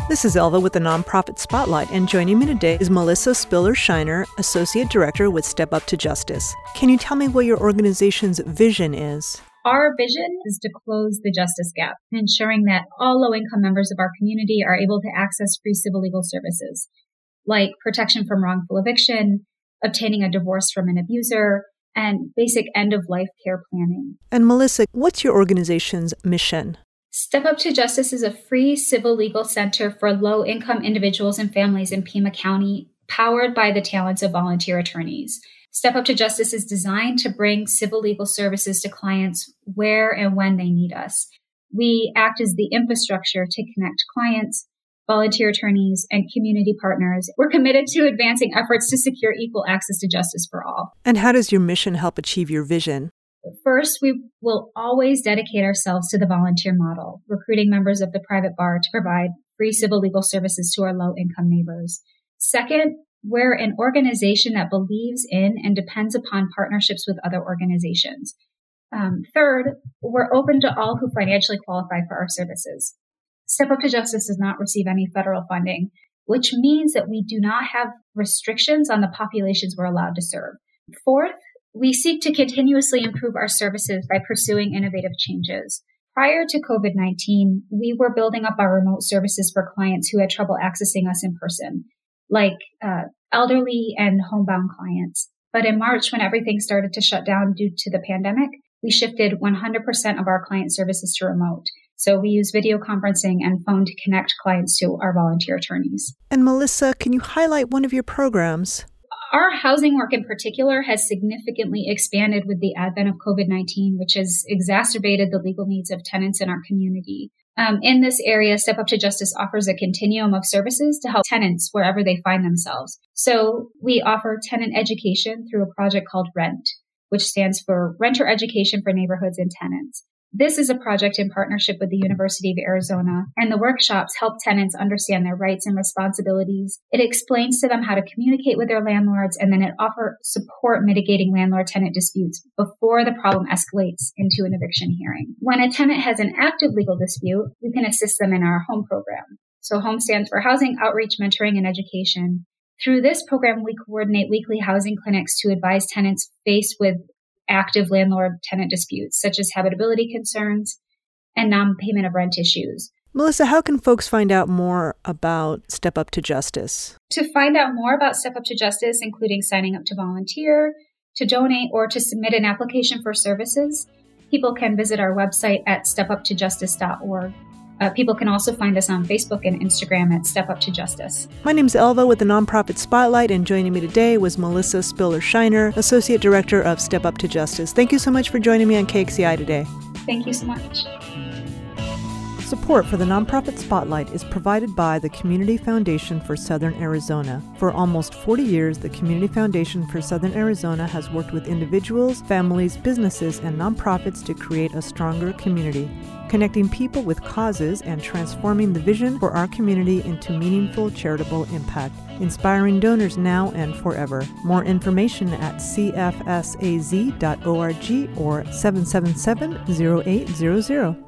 This is Elva with the Nonprofit Spotlight, and joining me today is Melissa Spiller-Shiner, Associate Director with Step Up to Justice. Can you tell me what your organization's vision is? Our vision is to close the justice gap, ensuring that all low-income members of our community are able to access free civil legal services, like protection from wrongful eviction, obtaining a divorce from an abuser, and basic end-of-life care planning. And Melissa, what's your organization's mission? Step Up to Justice is a free civil legal center for low-income individuals and families in Pima County, powered by the talents of volunteer attorneys. Step Up to Justice is designed to bring civil legal services to clients where and when they need us. We act as the infrastructure to connect clients, volunteer attorneys, and community partners. We're committed to advancing efforts to secure equal access to justice for all. And how does your mission help achieve your vision? First, we will always dedicate ourselves to the volunteer model, recruiting members of the private bar to provide free civil legal services to our low-income neighbors. Second, we're an organization that believes in and depends upon partnerships with other organizations. Third, we're open to all who financially qualify for our services. Step Up to Justice does not receive any federal funding, which means that we do not have restrictions on the populations we're allowed to serve. Fourth, we seek to continuously improve our services by pursuing innovative changes. Prior to COVID-19, we were building up our remote services for clients who had trouble accessing us in person, like elderly and homebound clients. But in March, when everything started to shut down due to the pandemic, we shifted 100% of our client services to remote. So we use video conferencing and phone to connect clients to our volunteer attorneys. And Melissa, can you highlight one of your programs? Our housing work in particular has significantly expanded with the advent of COVID-19, which has exacerbated the legal needs of tenants in our community. In this area, Step Up to Justice offers a continuum of services to help tenants wherever they find themselves. So we offer tenant education through a project called RENT, which stands for Renter Education for Neighborhoods and Tenants. This is a project in partnership with the University of Arizona, and the workshops help tenants understand their rights and responsibilities. It explains to them how to communicate with their landlords, and then it offers support mitigating landlord-tenant disputes before the problem escalates into an eviction hearing. When a tenant has an active legal dispute, we can assist them in our HOME program. So HOME stands for Housing Outreach, Mentoring, and Education. Through this program, we coordinate weekly housing clinics to advise tenants faced with active landlord-tenant disputes, such as habitability concerns and non-payment of rent issues. Melissa, how can folks find out more about Step Up to Justice? To find out more about Step Up to Justice, including signing up to volunteer, to donate, or to submit an application for services, people can visit our website at stepuptojustice.org. People can also find us on Facebook and Instagram at Step Up to Justice. My name's Elva with the Nonprofit Spotlight, and joining me today was Melissa Spiller-Shiner, Associate Director of Step Up to Justice. Thank you so much for joining me on KXCI today. Thank you so much. Support for the Nonprofit Spotlight is provided by the Community Foundation for Southern Arizona. For almost 40 years, the Community Foundation for Southern Arizona has worked with individuals, families, businesses, and nonprofits to create a stronger community, connecting people with causes and transforming the vision for our community into meaningful charitable impact, inspiring donors now and forever. More information at cfsaz.org or 777-0800.